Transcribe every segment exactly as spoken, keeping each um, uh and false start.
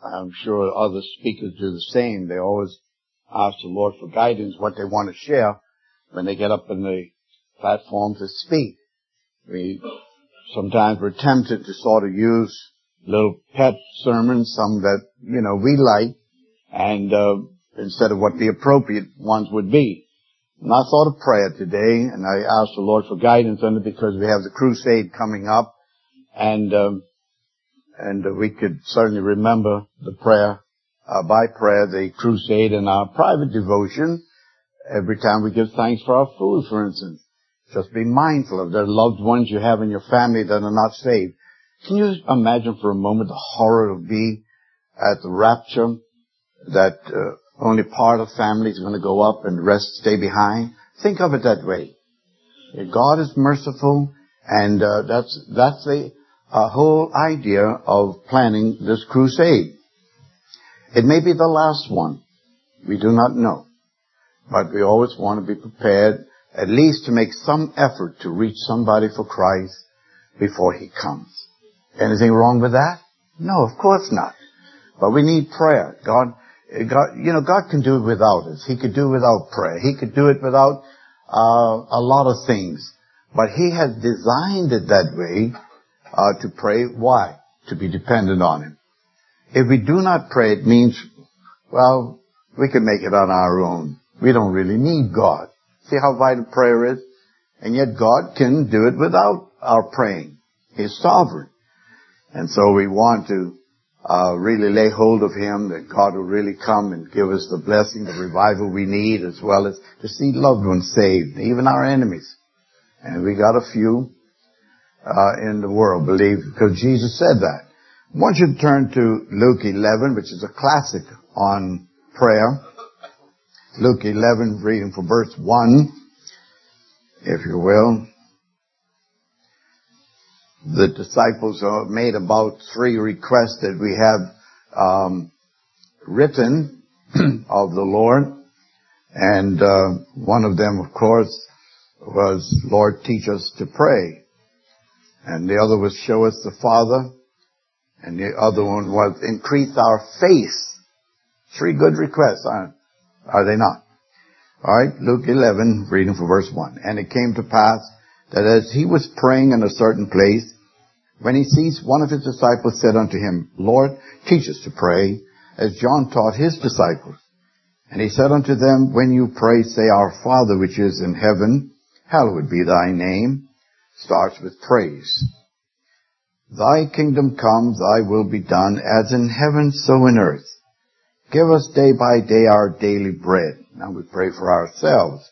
I'm sure other speakers do the same. They always ask the Lord for guidance, what they want to share when they get up in the platform to speak. We sometimes we're tempted to sort of use little pet sermons, some that, you know, we like, and uh, instead of what the appropriate ones would be. And I thought of prayer today, and I asked the Lord for guidance on it because we have the crusade coming up, and um, and uh, we could certainly remember the prayer, uh, by prayer, the crusade in our private devotion every time we give thanks for our food, for instance. Just be mindful of the loved ones you have in your family that are not saved. Can you imagine for a moment the horror it would be at the rapture that uh, only part of family is going to go up and the rest stay behind? Think of it that way. God is merciful, and uh, that's that's the uh, whole idea of planning this crusade. It may be the last one. We do not know. But we always want to be prepared, at least to make some effort to reach somebody for Christ before He comes. Anything wrong with that? No, of course not. But we need prayer. God, God, you know, God can do it without us. He could do it without prayer. He could do it without uh, a lot of things. But He has designed it that way uh, to pray. Why? To be dependent on Him. If we do not pray, it means, well, we can make it on our own. We don't really need God. See how vital prayer is? And yet God can do it without our praying. He's sovereign. And so we want to uh, really lay hold of Him, that God will really come and give us the blessing, the revival we need, as well as to see loved ones saved, even our enemies. And we got a few uh, in the world, believe, because Jesus said that. I want you to turn to Luke eleven, which is a classic on prayer. Luke eleven, reading from verse one, if you will. The disciples uh, made about three requests that we have um, written of the Lord. And uh, one of them, of course, was, Lord, teach us to pray. And the other was, show us the Father. And the other one was, increase our faith. Three good requests, aren't Are they not? All right, Luke eleven, reading from verse one. And it came to pass that as he was praying in a certain place, when he ceased, one of his disciples said unto him, Lord, teach us to pray, as John taught his disciples. And he said unto them, when you pray, say, Our Father which is in heaven, hallowed be thy name. Starts with praise. Thy kingdom come, thy will be done, as in heaven, so in earth. Give us day by day our daily bread. Now we pray for ourselves.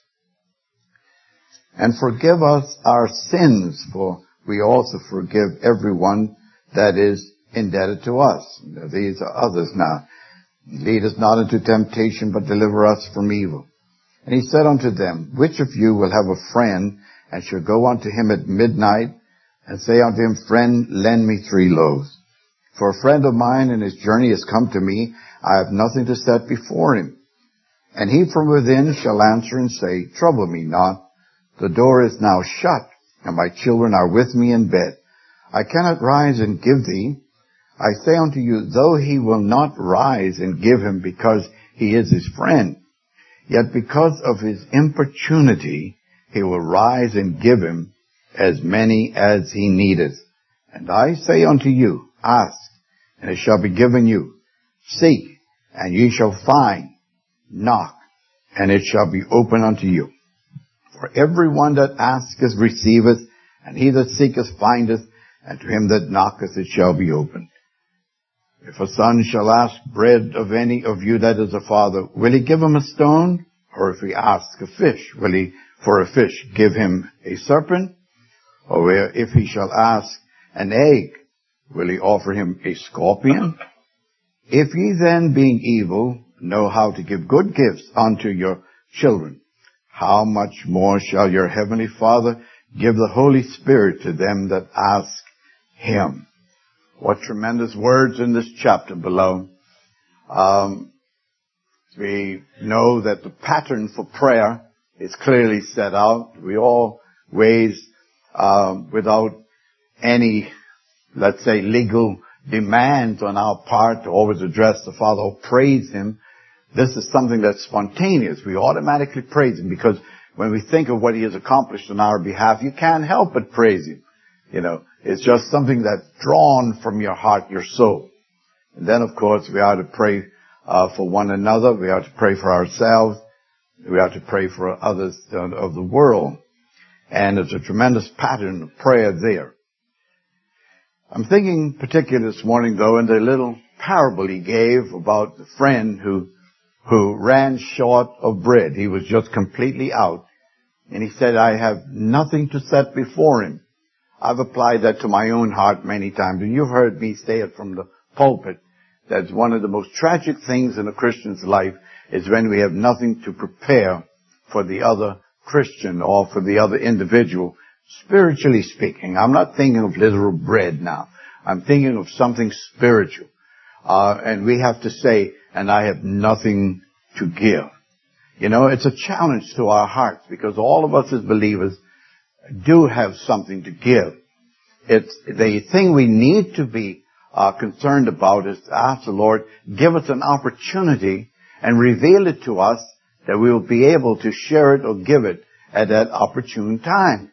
And forgive us our sins, for we also forgive everyone that is indebted to us. These are others now. Lead us not into temptation, but deliver us from evil. And he said unto them, which of you will have a friend, and shall go unto him at midnight, and say unto him, Friend, lend me three loaves. For a friend of mine in his journey has come to me, I have nothing to set before him. And he from within shall answer and say, Trouble me not. The door is now shut, and my children are with me in bed. I cannot rise and give thee. I say unto you, though he will not rise and give him because he is his friend, yet because of his importunity he will rise and give him as many as he needeth. And I say unto you, Ask, and it shall be given you. Seek, and ye shall find. Knock, and it shall be opened unto you. For every one that asketh receiveth, and he that seeketh findeth, and to him that knocketh it shall be opened. If a son shall ask bread of any of you that is a father, will he give him a stone? Or if he ask a fish, will he for a fish give him a serpent? Or if he shall ask an egg, will he offer him a scorpion? If ye then, being evil, know how to give good gifts unto your children, how much more shall your heavenly Father give the Holy Spirit to them that ask him? What tremendous words in this chapter below. Um, we know that the pattern for prayer is clearly set out. We always, um, without any, let's say, legal demands on our part to always address the Father or praise Him. This is something that's spontaneous. We automatically praise Him because when we think of what He has accomplished on our behalf, you can't help but praise Him. You know, it's just something that's drawn from your heart, your soul. And then, of course, we are to pray uh, for one another. We are to pray for ourselves. We are to pray for others of the world. And there's a tremendous pattern of prayer there. I'm thinking particularly this morning, though, in the little parable He gave about the friend who who ran short of bread. He was just completely out. And he said, I have nothing to set before him. I've applied that to my own heart many times. And you've heard me say it from the pulpit. That's one of the most tragic things in a Christian's life is when we have nothing to prepare for the other Christian or for the other individual. Spiritually speaking, I'm not thinking of literal bread now. I'm thinking of something spiritual. Uh, and we have to say, and I have nothing to give. You know, it's a challenge to our hearts because all of us as believers do have something to give. It's the thing we need to be uh, concerned about is to ask the Lord, give us an opportunity and reveal it to us that we will be able to share it or give it at that opportune time.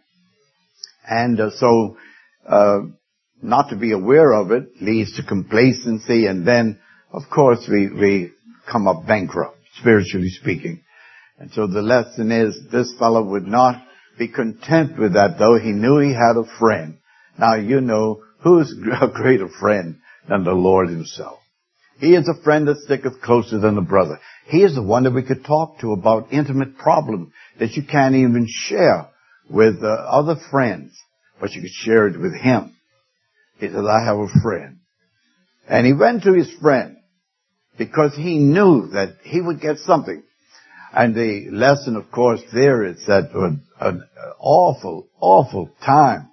And uh, so, uh, not to be aware of it leads to complacency, and then, of course, we, we come up bankrupt, spiritually speaking. And so the lesson is, this fellow would not be content with that, though he knew he had a friend. Now, you know, who's a greater friend than the Lord Himself? He is a friend that sticketh closer than a brother. He is the one that we could talk to about intimate problems that you can't even share with uh, other friends, but you could share it with Him. He said, I have a friend. And he went to his friend because he knew that he would get something. And the lesson, of course, there is that an, an awful, awful time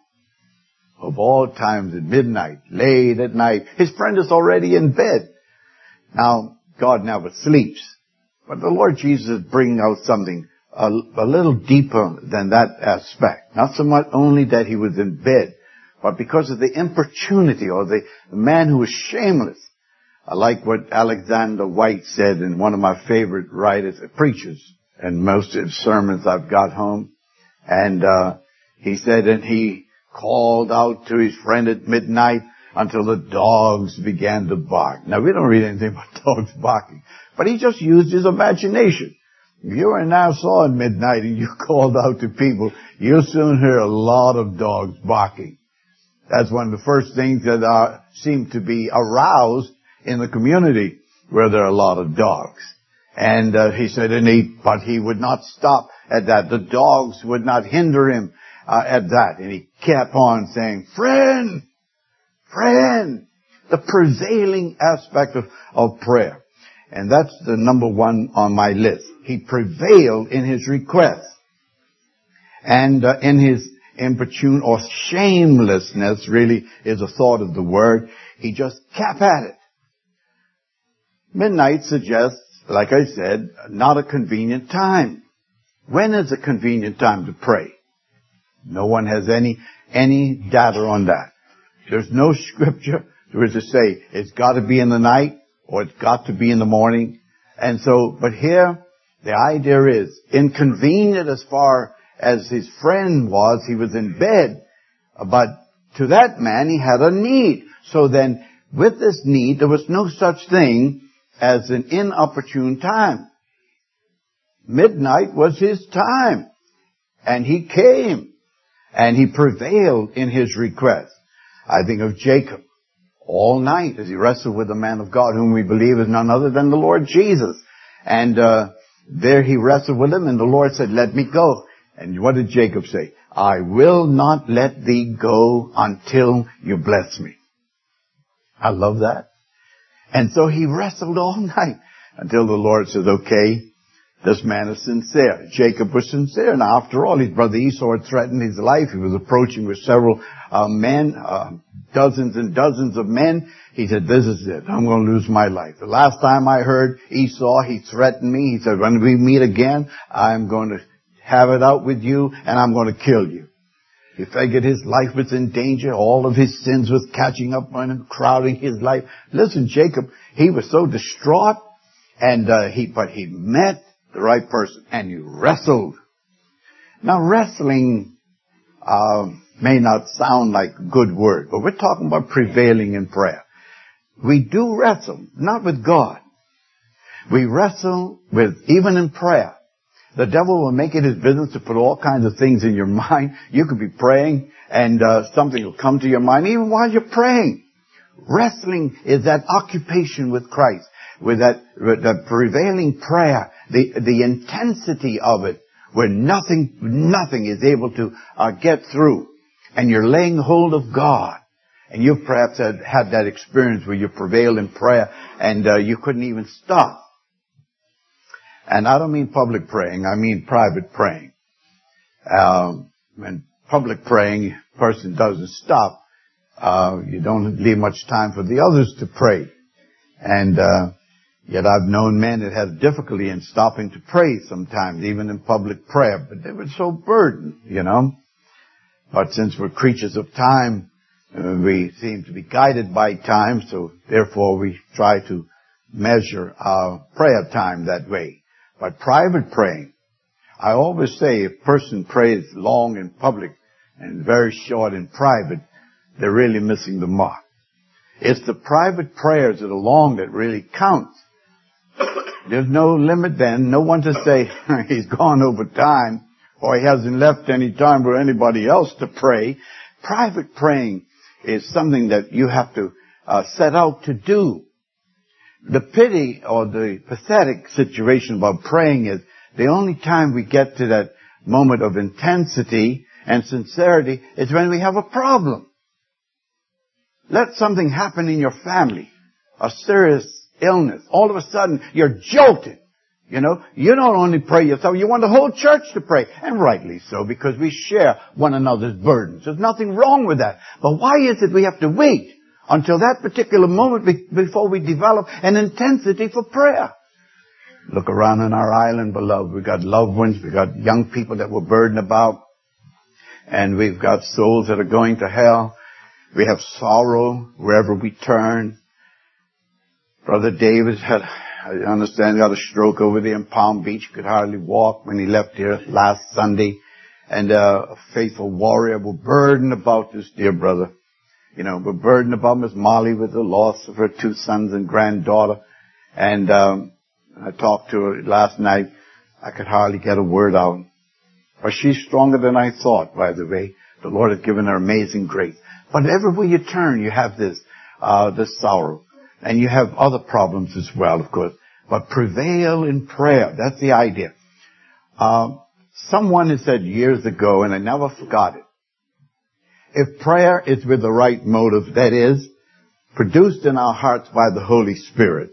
of all times at midnight, late at night. His friend is already in bed. Now, God never sleeps. But the Lord Jesus is bringing out something a, a little deeper than that aspect. Not so much only that he was in bed, but because of the importunity or the, the man who was shameless. I like what Alexander White said in one of my favorite writers, preachers, and most of his sermons I've got home. And uh he said, and he called out to his friend at midnight until the dogs began to bark. Now, we don't read anything about dogs barking, but he just used his imagination. If you were in Nassau at midnight and you called out to people, you'll soon hear a lot of dogs barking. That's one of the first things that are, seem to be aroused in the community where there are a lot of dogs. And uh, he said, and he, but he would not stop at that. The dogs would not hinder him uh, at that. And he kept on saying, friend, friend, the prevailing aspect of, of prayer. And that's the number one on my list. He prevailed in his request. And uh, in his importune or shamelessness, really is a thought of the word, he just kept at it. Midnight suggests, like I said, not a convenient time. When is a convenient time to pray? No one has any, any data on that. There's no scripture to say it's got to be in the night or it's got to be in the morning. And so, but here, the idea is inconvenient as far as his friend was. He was in bed. But to that man, he had a need. So then, with this need, there was no such thing as an inopportune time. Midnight was his time. And he came. And he prevailed in his request. I think of Jacob all night as he wrestled with the man of God, whom we believe is none other than the Lord Jesus. And uh there he wrestled with him, and the Lord said, let me go. And what did Jacob say? I will not let thee go until you bless me. I love that. And so he wrestled all night until the Lord said, okay, this man is sincere. Jacob was sincere. Now, after all, his brother Esau had threatened his life. He was approaching with several uh, men, uh, dozens and dozens of men. He said, this is it. I'm going to lose my life. The last time I heard Esau, he threatened me. He said, when we meet again, I'm going to have it out with you and I'm going to kill you. He figured his life was in danger. All of his sins was catching up on him, crowding his life. Listen, Jacob, he was so distraught, and uh, he, but he met the right person, and he wrestled. Now, wrestling uh, may not sound like a good word, but we're talking about prevailing in prayer. We do wrestle, not with God. We wrestle with, even in prayer. The devil will make it his business to put all kinds of things in your mind. You could be praying and uh, something will come to your mind even while you're praying. Wrestling is that occupation with Christ, with that, with that prevailing prayer, the, the intensity of it, where nothing, nothing is able to uh, get through. And you're laying hold of God. And you've perhaps had, had that experience where you prevailed in prayer and uh, you couldn't even stop. And I don't mean public praying, I mean private praying. Um, when public praying, a person doesn't stop. Uh, you don't leave much time for the others to pray. And uh, yet I've known men that had difficulty in stopping to pray sometimes, even in public prayer. But they were so burdened, you know. But since we're creatures of time, uh, we seem to be guided by time, so therefore we try to measure our prayer time that way. But private praying, I always say if a person prays long in public and very short in private, they're really missing the mark. It's the private prayers that are long that really counts. There's no limit then, no one to say he's gone over time or he hasn't left any time for anybody else to pray. Private praying is something that you have to uh, set out to do. The pity or the pathetic situation about praying is the only time we get to that moment of intensity and sincerity is when we have a problem. Let something happen in your family, a serious illness. All of a sudden, you're jolted. You know, you don't only pray yourself, you want the whole church to pray. And rightly so, because we share one another's burdens. There's nothing wrong with that. But why is it we have to wait until that particular moment be- before we develop an intensity for prayer? Look around on our island, beloved. We've got loved ones. We've got young people that we're burdened about. And we've got souls that are going to hell. We have sorrow wherever we turn. Brother David had, I understand, got a stroke over there in Palm Beach. Could hardly walk when he left here last Sunday. And uh, a faithful warrior. We're burdened about this dear brother. You know, we're burdened about Miss Molly with the loss of her two sons and granddaughter. And um, I talked to her last night. I could hardly get a word out. But she's stronger than I thought, by the way. The Lord has given her amazing grace. But everywhere you turn, you have this, uh, this sorrow. And you have other problems as well, of course. But prevail in prayer. That's the idea. Uh, someone has said years ago, and I never forgot it. If prayer is with the right motive, that is, produced in our hearts by the Holy Spirit,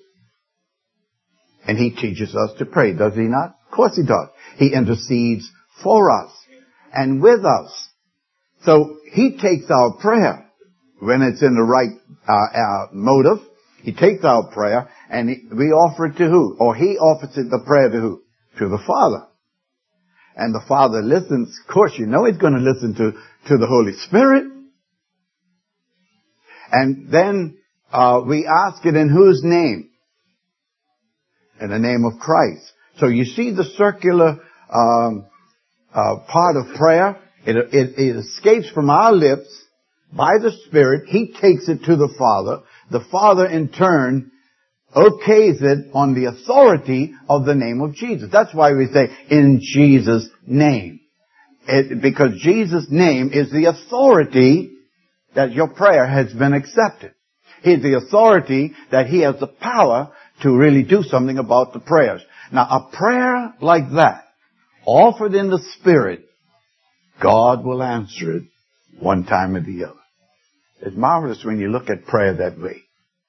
and He teaches us to pray, does He not? Of course He does. He intercedes for us and with us. So He takes our prayer when it's in the right uh, uh, motive. He takes our prayer and he, we offer it to who? Or He offers it, the prayer to who? To the Father. And the Father listens. Of course, you know He's going to listen to, to the Holy Spirit. And then uh, we ask it in whose name? In the name of Christ. So you see the circular um, uh, part of prayer. It, it, it escapes from our lips by the Spirit. He takes it to the Father. The Father, in turn, okays it on the authority of the name of Jesus. That's why we say, in Jesus' name. It, because Jesus' name is the authority that your prayer has been accepted. He's the authority that He has the power to really do something about the prayers. Now, a prayer like that, offered in the Spirit, God will answer it one time or the other. It's marvelous when you look at prayer that way.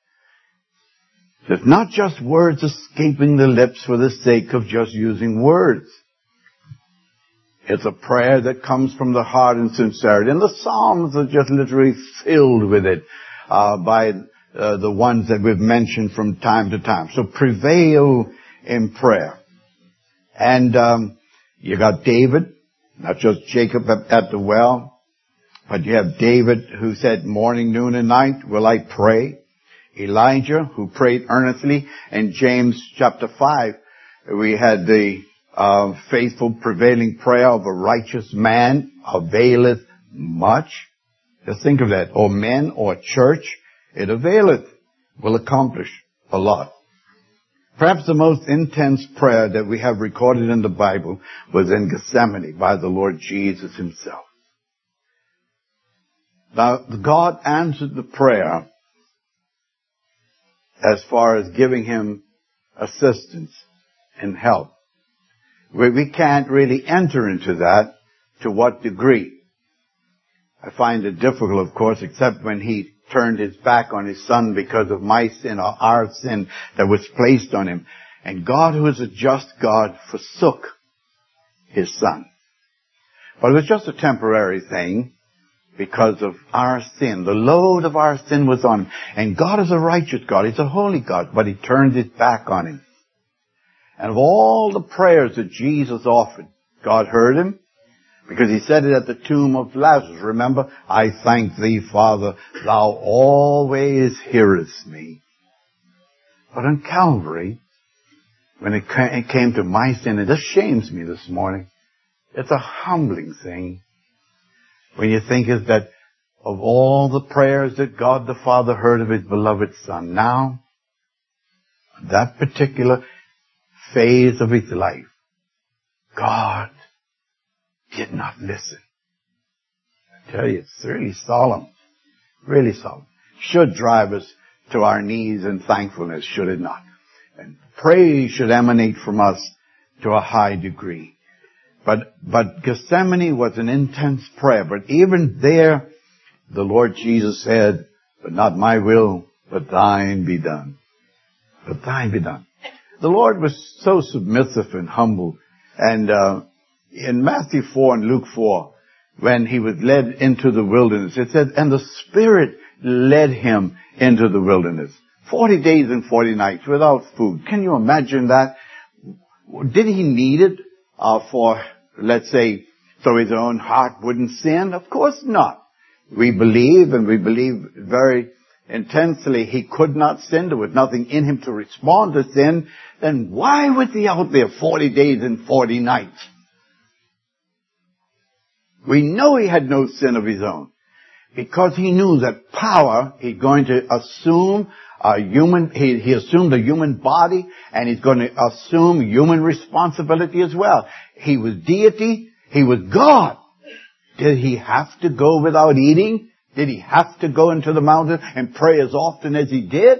It's not just words escaping the lips for the sake of just using words. It's a prayer that comes from the heart and sincerity. And the Psalms are just literally filled with it uh, by uh, the ones that we've mentioned from time to time. So prevail in prayer. And um, you got David, not just Jacob at the well. But you have David who said, morning, noon, and night will I pray. Elijah who prayed earnestly. And James chapter five, we had the uh, faithful prevailing prayer of a righteous man availeth much. Just think of that. Or men or church, it availeth, will accomplish a lot. Perhaps the most intense prayer that we have recorded in the Bible was in Gethsemane by the Lord Jesus himself. Now, God answered the prayer as far as giving him assistance and help. We, we can't really enter into that to what degree. I find it difficult, of course, except when he turned his back on his son because of my sin or our sin that was placed on him. And God, who is a just God, forsook his son. But it was just a temporary thing because of our sin. The load of our sin was on him. And God is a righteous God. He's a holy God. But he turned his back on him. And of all the prayers that Jesus offered, God heard him. Because he said it at the tomb of Lazarus. Remember, I thank thee, Father, thou always hearest me. But on Calvary, when it came to my sin, it just shames me this morning. It's a humbling thing. When you think is that of all the prayers that God the Father heard of his beloved Son, now, that particular phase of his life, God did not listen. I tell you, it's really solemn. Really solemn. Should drive us to our knees in thankfulness, should it not? And praise should emanate from us to a high degree. But, but Gethsemane was an intense prayer. But even there, the Lord Jesus said, but not my will, but thine be done. But thine be done. The Lord was so submissive and humble. And, uh, in Matthew four and Luke four, when he was led into the wilderness, it said, and the Spirit led him into the wilderness. Forty days and forty nights without food. Can you imagine that? Did he need it uh, for, let's say, so his own heart wouldn't sin? Of course not. We believe, and we believe very intensely, he could not sin. There was nothing in him to respond to sin. Then why was he out there forty days and forty nights? We know he had no sin of his own because he knew that power, he's going to assume a human, he, he assumed a human body and he's going to assume human responsibility as well. He was deity. He was God. Did he have to go without eating? Did he have to go into the mountain and pray as often as he did?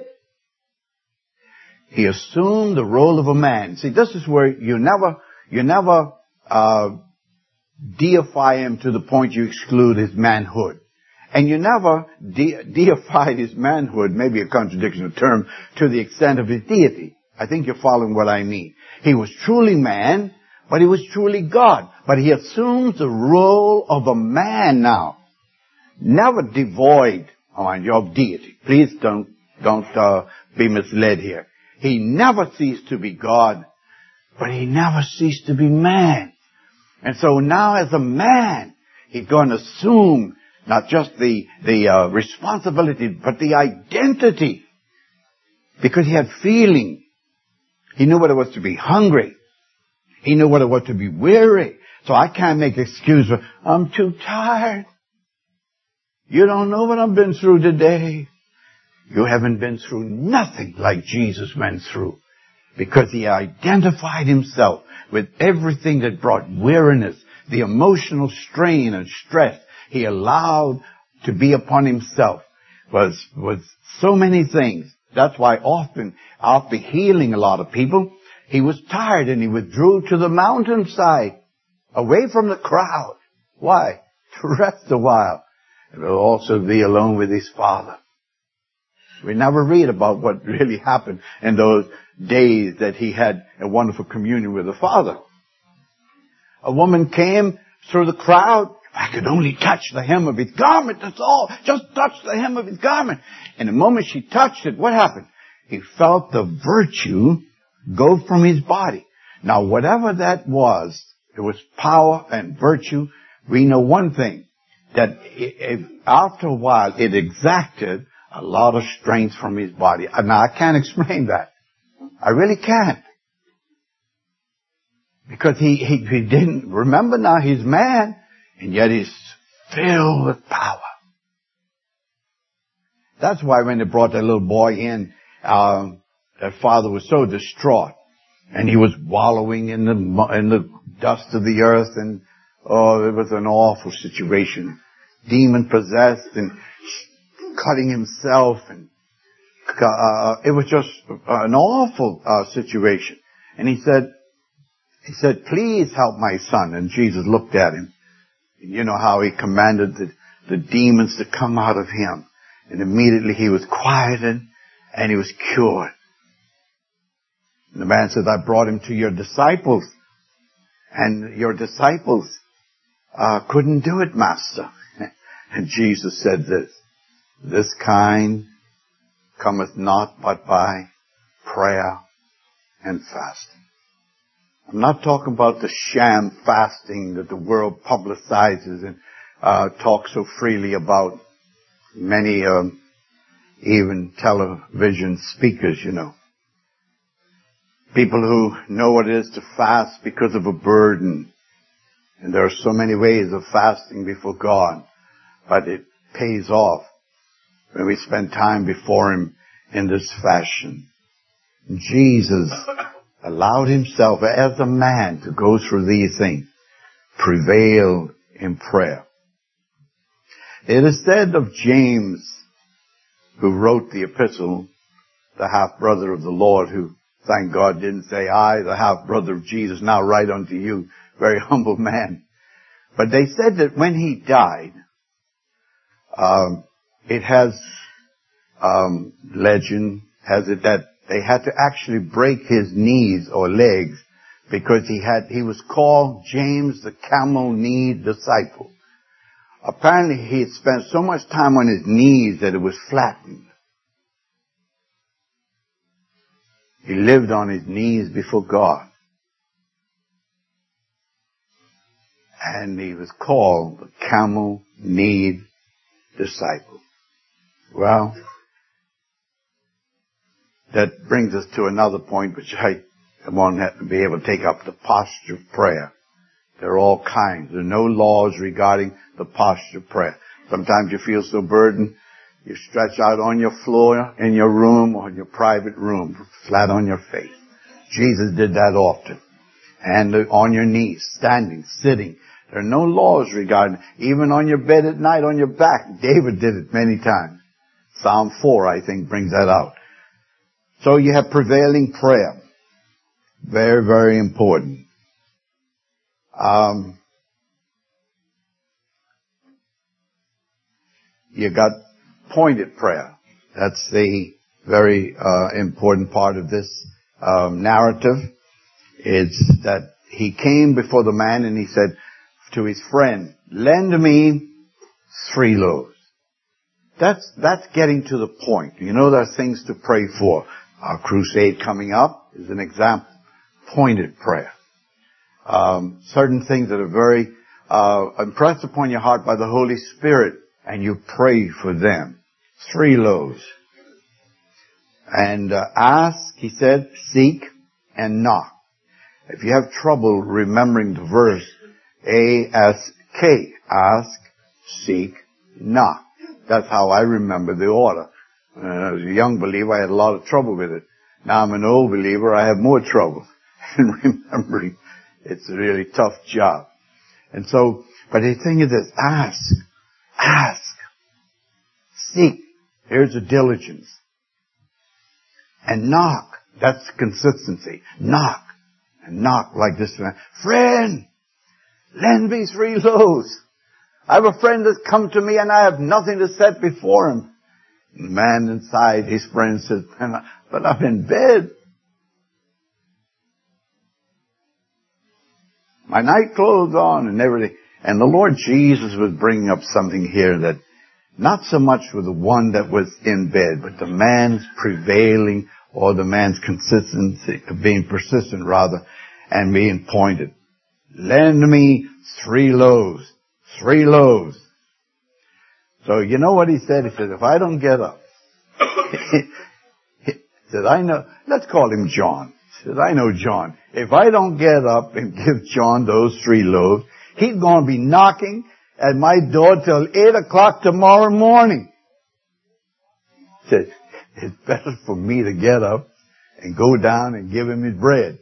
He assumed the role of a man. See, this is where you never, you never, uh, deify him to the point you exclude his manhood. And you never de- deified his manhood, maybe a contradiction of term, to the extent of his deity. I think you're following what I mean. He was truly man, but he was truly God. But he assumes the role of a man now. Never devoid, mind you, of deity. Please don't, don't uh, be misled here. He never ceased to be God, but he never ceased to be man. And so now as a man, he's going to assume not just the, the uh, responsibility, but the identity. Because he had feeling. He knew what it was to be hungry. He knew what it was to be weary. So I can't make excuse for, I'm too tired. You don't know what I've been through today. You haven't been through nothing like Jesus went through. Because he identified himself with everything that brought weariness, the emotional strain and stress he allowed to be upon himself was, was so many things. That's why often, after healing a lot of people, he was tired and he withdrew to the mountainside, away from the crowd. Why? To rest a while. And will also be alone with his Father. We never read about what really happened in those days that he had a wonderful communion with the Father. A woman came through the crowd. I could only touch the hem of his garment, that's all. Just touch the hem of his garment. And the moment she touched it, what happened? He felt the virtue go from his body. Now, whatever that was, it was power and virtue. We know one thing, that it, after a while it exacted a lot of strength from his body. Now, I can't explain that. I really can't. Because he, he, he didn't, remember now, he's man, and yet he's filled with power. That's why when they brought that little boy in, um, that father was so distraught. And he was wallowing in the, in the dust of the earth, and, oh, it was an awful situation. Demon possessed and cutting himself, and, uh, it was just an awful, uh, situation. And he said, he said, please help my son. And Jesus looked at him. You know how he commanded the, the demons to come out of him. And immediately he was quieted and he was cured. And the man said, I brought him to your disciples. And your disciples uh, couldn't do it, Master. And Jesus said this, this kind cometh not but by prayer and fasting. I'm not talking about the sham fasting that the world publicizes and uh, talks so freely about. Many um, even television speakers, you know. People who know what it is to fast because of a burden. And there are so many ways of fasting before God. But it pays off when we spend time before Him in this fashion. Jesus allowed Himself as a man to go through these things. Prevailed in prayer. It is said of James, who wrote the epistle, the half-brother of the Lord, who, thank God, didn't say, I, the half-brother of Jesus, now write unto you, very humble man. But they said that when he died, um, it has, um, legend has it that they had to actually break his knees or legs because he had, he was called James the camel-kneed disciple. Apparently he had spent so much time on his knees that it was flattened. He lived on his knees before God. And he was called the camel-kneed disciple. Well, that brings us to another point which I won't have to be able to take up, the posture of prayer. There are all kinds. There are no laws regarding the posture of prayer. Sometimes you feel so burdened, you stretch out on your floor in your room or in your private room, flat on your face. Jesus did that often. And on your knees, standing, sitting. There are no laws regarding, even on your bed at night, on your back. David did it many times. Psalm four, I think, brings that out. So you have prevailing prayer. Very, very important. Um, you got pointed prayer. That's the very uh, important part of this um, narrative. It's that he came before the man and he said to his friend, lend me three loaves. That's, that's getting to the point. You know, there are things to pray for. Our crusade coming up is an example. Pointed prayer. Um, certain things that are very uh, impressed upon your heart by the Holy Spirit, and you pray for them. Three loaves. And uh, ask, he said, seek, and knock. If you have trouble remembering the verse, A S K, ask, seek, knock. That's how I remember the order. Uh, as a young believer, I had a lot of trouble with it. Now I'm an old believer, I have more trouble in remembering. It's a really tough job. And so, but the thing is this, ask, ask, seek. Here's a diligence. And knock. That's consistency. Knock. And knock like this. Friend, lend me three loaves. I have a friend that's come to me and I have nothing to set before him. And the man inside, his friend says, but I'm in bed. My night clothes on and everything. And the Lord Jesus was bringing up something here that not so much for the one that was in bed, but the man's prevailing or the man's consistency, being persistent rather, and being pointed. Lend me three loaves. Three loaves. So you know what he said? He said, if I don't get up, he said, I know, let's call him John. He said, I know John. If I don't get up and give John those three loaves, he's going to be knocking at my door till eight o'clock tomorrow morning. He said, it's better for me to get up and go down and give him his bread.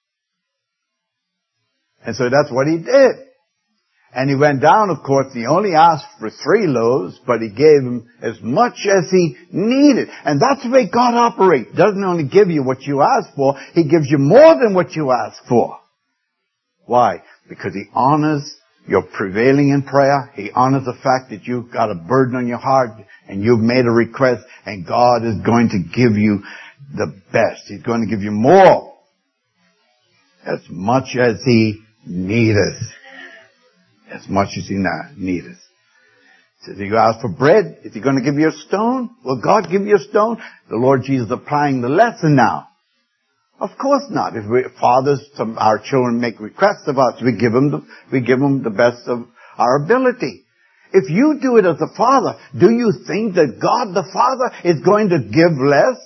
And so that's what he did. And he went down, of course, he only asked for three loaves, but he gave him as much as he needed. And that's the way God operates. He doesn't only give you what you ask for, he gives you more than what you ask for. Why? Because he honors your prevailing in prayer. He honors the fact that you've got a burden on your heart and you've made a request, and God is going to give you the best. He's going to give you more. As much as he needeth. As much as he needeth. He says, you ask for bread, is he going to give you a stone? Will God give you a stone? The Lord Jesus is applying the lesson now. Of course not. If we, fathers, some, our children make requests of us, we give them the, we give them the best of our ability. If you do it as a father, do you think that God the Father is going to give less?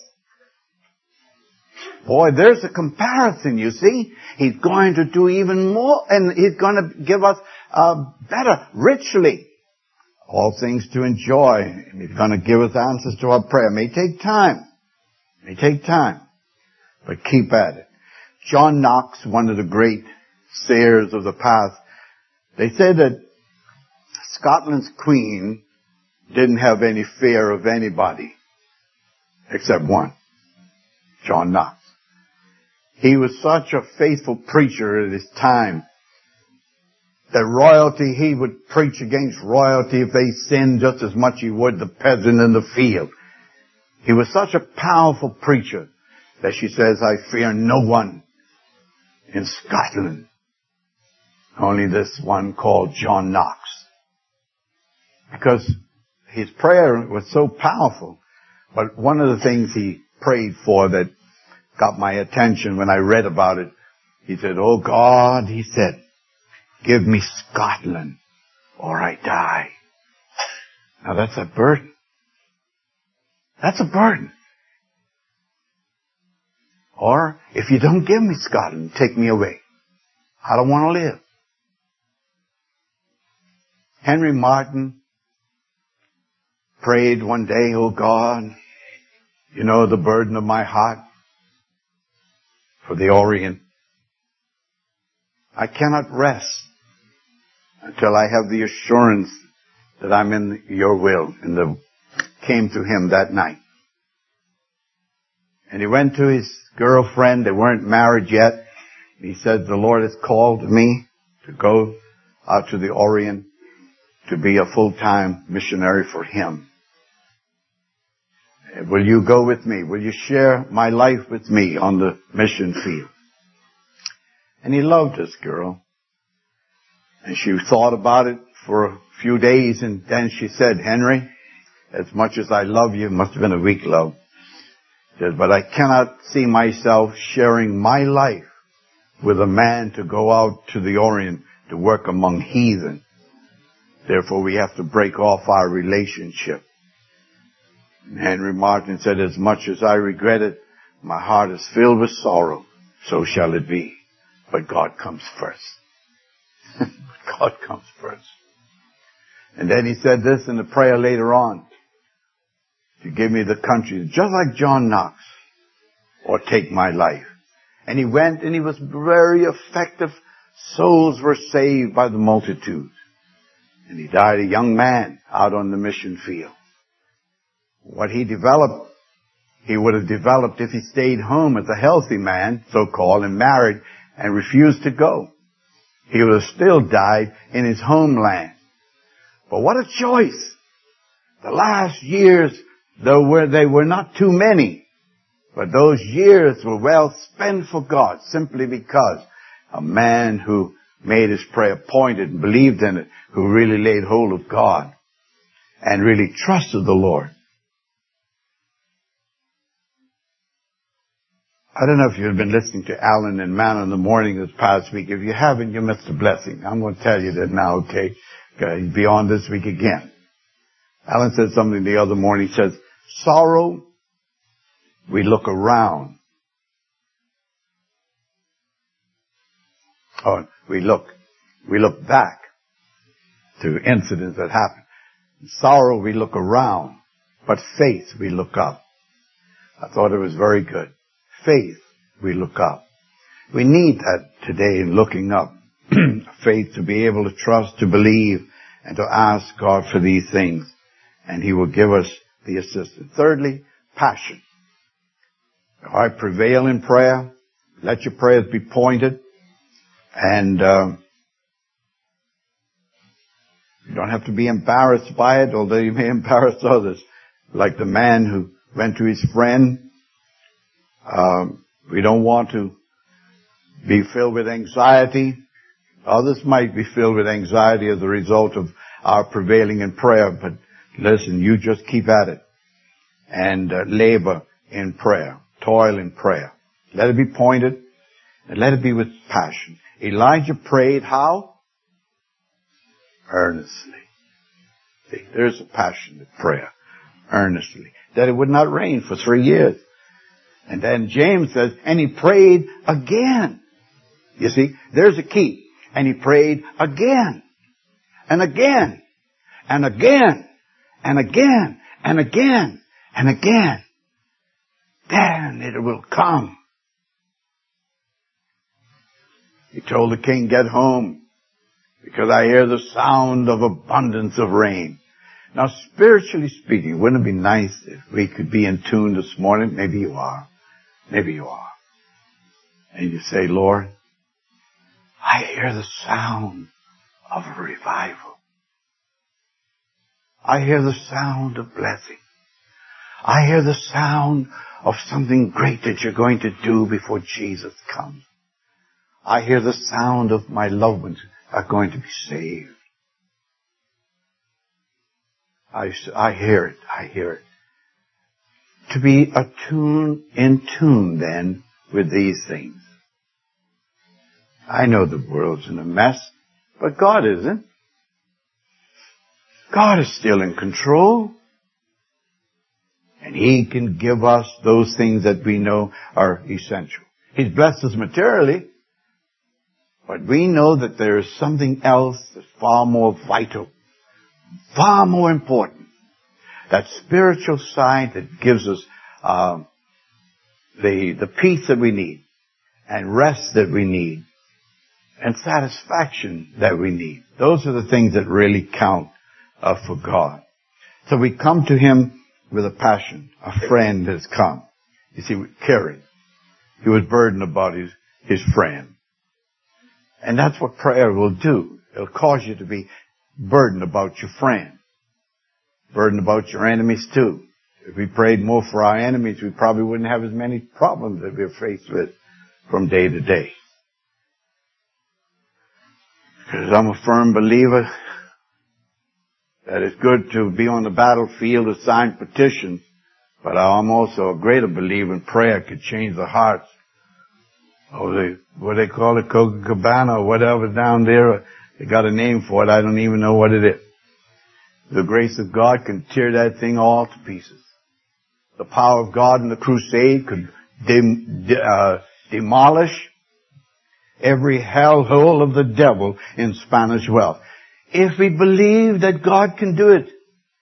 Boy, there's a comparison, you see. He's going to do even more, and he's going to give us uh, better, richly. All things to enjoy. And he's going to give us answers to our prayer. It may take time. It may take time. But keep at it. John Knox, one of the great seers of the past, they said that Scotland's Queen didn't have any fear of anybody except one, John Knox. He was such a faithful preacher at his time that royalty, he would preach against royalty if they sinned just as much as he would the peasant in the field. He was such a powerful preacher that she says, I fear no one in Scotland. Only this one called John Knox. Because his prayer was so powerful. But one of the things he prayed for that got my attention when I read about it, he said, oh God, he said, give me Scotland or I die. Now that's a burden. That's a burden. Or, if you don't give me Scotland, take me away. I don't want to live. Henry Martyn prayed one day, oh God, you know the burden of my heart for the Orient. I cannot rest until I have the assurance that I'm in your will. And the came to him that night. And he went to his girlfriend. They weren't married yet. He said, the Lord has called me to go out to the Orient to be a full-time missionary for him. Will you go with me? Will you share my life with me on the mission field? And he loved this girl. And she thought about it for a few days, and then she said, Henry, as much as I love you, it must have been a weak love. She said, but I cannot see myself sharing my life with a man to go out to the Orient to work among heathen. Therefore, we have to break off our relationship. And Henry Martyn said, as much as I regret it, my heart is filled with sorrow. So shall it be. But God comes first. God comes first. And then he said this in the prayer later on. To give me the country, just like John Knox, or take my life. And he went and he was very effective. Souls were saved by the multitudes. And he died a young man out on the mission field. What he developed, he would have developed if he stayed home as a healthy man, so-called, and married, and refused to go. He would have still died in his homeland. But what a choice! The last years, though were, they were not too many, but those years were well spent for God, simply because a man who made his prayer pointed and believed in it, who really laid hold of God and really trusted the Lord. I don't know if you've been listening to Alan and Manna in the morning this past week. If you haven't, you missed a blessing. I'm going to tell you that now, okay? Okay, be on this week again. Alan said something the other morning. He says, sorrow, we look around. Oh, we look, we look back to incidents that happened. In sorrow, we look around. But faith, we look up. I thought it was very good. Faith, we look up. We need that today in looking up. Faith to be able to trust, to believe, and to ask God for these things. And He will give us the assistance. Thirdly, passion. All right, prevail in prayer. Let your prayers be pointed. And uh, you don't have to be embarrassed by it, although you may embarrass others. Like the man who went to his friend. Um, we don't want to be filled with anxiety. Others might be filled with anxiety as a result of our prevailing in prayer. But listen, you just keep at it. And uh, labor in prayer. Toil in prayer. Let it be pointed. And let it be with passion. Elijah prayed how? Earnestly. See, there's a passionate prayer. Earnestly. That it would not rain for three years. And then James says, and he prayed again. You see, there's a key. And he prayed again. And again. And again. And again. And again. And again. Then it will come. He told the king, get home, because I hear the sound of abundance of rain. Now, spiritually speaking, wouldn't it be nice if we could be in tune this morning? Maybe you are. Maybe you are. And you say, Lord, I hear the sound of a revival. I hear the sound of blessing. I hear the sound of something great that you're going to do before Jesus comes. I hear the sound of my loved ones are going to be saved. I, I hear it. I hear it. To be attuned, in tune then with these things. I know the world's in a mess, but God isn't. God is still in control. And He can give us those things that we know are essential. He's blessed us materially. But we know that there is something else that's far more vital, far more important. That spiritual side that gives us uh, the the peace that we need, and rest that we need, and satisfaction that we need. Those are the things that really count uh, for God. So we come to Him with a passion. A friend has come. You see, Kerry, he was burdened about his, his friend. And that's what prayer will do. It'll cause you to be burdened about your friend. Burdened about your enemies too. If we prayed more for our enemies, we probably wouldn't have as many problems that we're faced with from day to day. Because I'm a firm believer that it's good to be on the battlefield to sign petitions, but I'm also a greater believer in prayer could change the hearts. Oh, they, what they call it, Copacabana or whatever down there. They got a name for it. I don't even know what it is. The grace of God can tear that thing all to pieces. The power of God in the crusade could dem, de, uh, demolish every hellhole of the devil in Spanish Wells. If we believe that God can do it.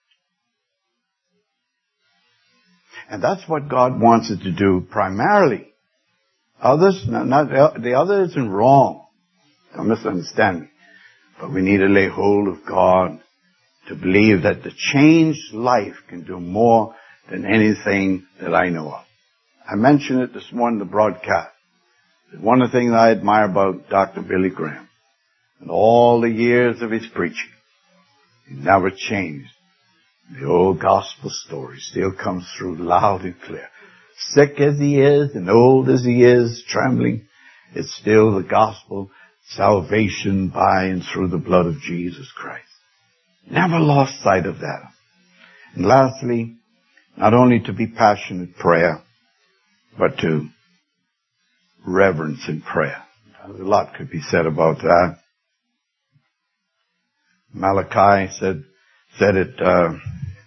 And that's what God wants us to do primarily. Others, not, not, the other isn't wrong. Don't misunderstand me. But we need to lay hold of God to believe that the changed life can do more than anything that I know of. I mentioned it this morning in the broadcast. One of the things I admire about Doctor Billy Graham, and all the years of his preaching, he never changed. The old gospel story still comes through loud and clear. Sick as he is and old as he is, trembling, it's still the gospel, salvation by and through the blood of Jesus Christ. Never lost sight of that. And lastly, not only to be passionate prayer, but to reverence in prayer. A lot could be said about that. Malachi said said it uh,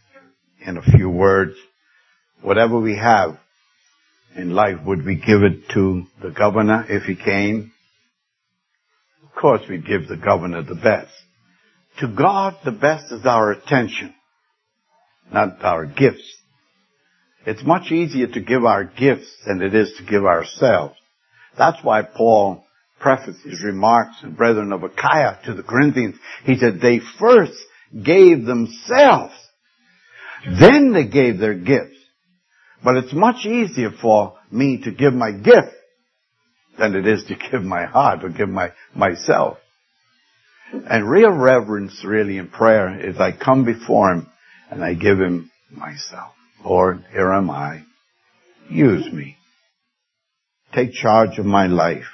in a few words, whatever we have in life, would we give it to the governor if he came? Of course we'd give the governor the best. To God, the best is our attention, not our gifts. It's much easier to give our gifts than it is to give ourselves. That's why Paul prefaced his remarks, and brethren of Achaia, to the Corinthians. He said they first gave themselves, then they gave their gifts. But it's much easier for me to give my gift than it is to give my heart or give my myself. And real reverence really in prayer is I come before Him and I give Him myself. Lord, here am I. Use me. Take charge of my life.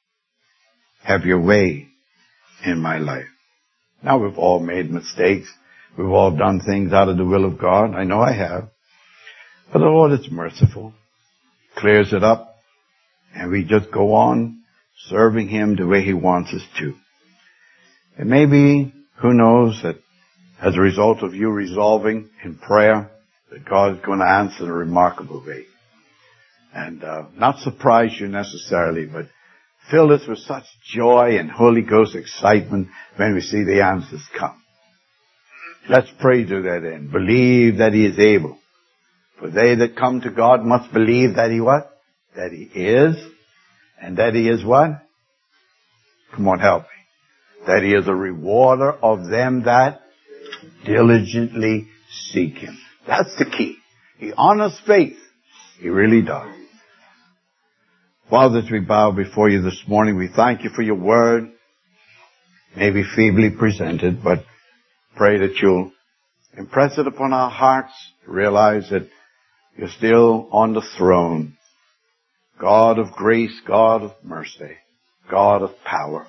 Have your way in my life. Now, we've all made mistakes. We've all done things out of the will of God. I know I have. But the Lord is merciful. Clears it up. And we just go on serving Him the way He wants us to. And maybe, who knows, that as a result of you resolving in prayer, that God is going to answer in a remarkable way. And uh, not surprise you necessarily, but fill us with such joy and Holy Ghost excitement when we see the answers come. Let's pray to that end. Believe that He is able. For they that come to God must believe that He what? That He is. And that He is what? Come on, help me. That He is a rewarder of them that diligently seek Him. That's the key. He honors faith. He really does. Father, as we bow before You this morning, we thank You for Your word. Maybe feebly presented, but pray that You'll impress it upon our hearts. Realize that You're still on the throne. God of grace, God of mercy, God of power.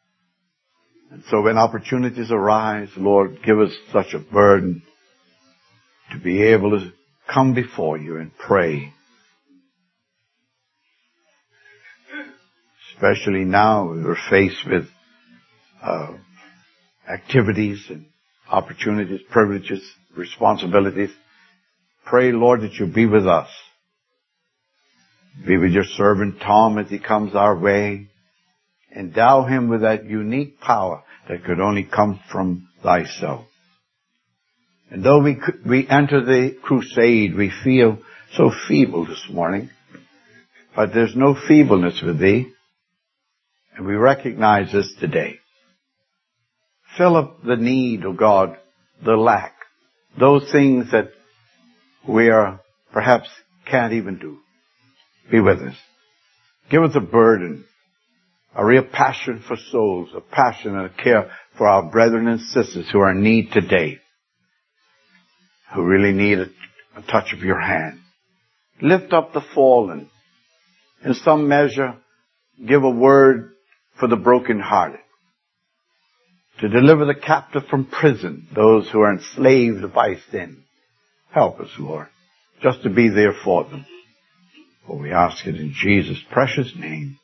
And so when opportunities arise, Lord, give us such a burden to be able to come before You and pray. Especially now we're faced with uh, activities and opportunities, privileges, responsibilities. Pray, Lord, that You be with us. Be with Your servant Tom as he comes our way. Endow him with that unique power that could only come from Thyself. And though we we enter the crusade, we feel so feeble this morning. But there's no feebleness with Thee. And we recognize this today. Fill up the need, O God, the lack. Those things that we are perhaps can't even do. Be with us. Give us a burden, a real passion for souls, a passion and a care for our brethren and sisters who are in need today, who really need a, a touch of Your hand. Lift up the fallen. In some measure, give a word for the brokenhearted. To deliver the captive from prison, those who are enslaved by sin. Help us, Lord, just to be there for them. For we ask it in Jesus' precious name.